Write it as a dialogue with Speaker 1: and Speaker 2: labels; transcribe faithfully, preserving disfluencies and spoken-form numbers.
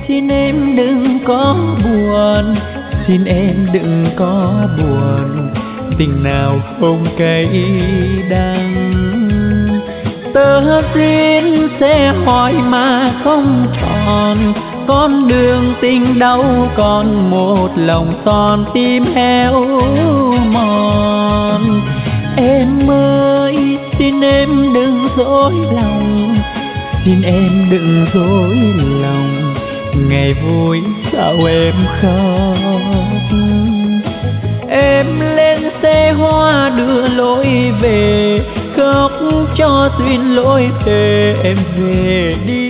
Speaker 1: xin em đừng có buồn, xin em đừng có buồn, tình nào không cay đắng. Tơ duyên sẽ hỏi mà không tròn, con đường tình đâu còn một lòng son tim héo mòn. Em ơi xin em đừng dối lòng, xin em đừng dối lòng, ngày vui sao em khóc. Em lên xe hoa đưa lối về, khóc cho duyên lối về, em về đi.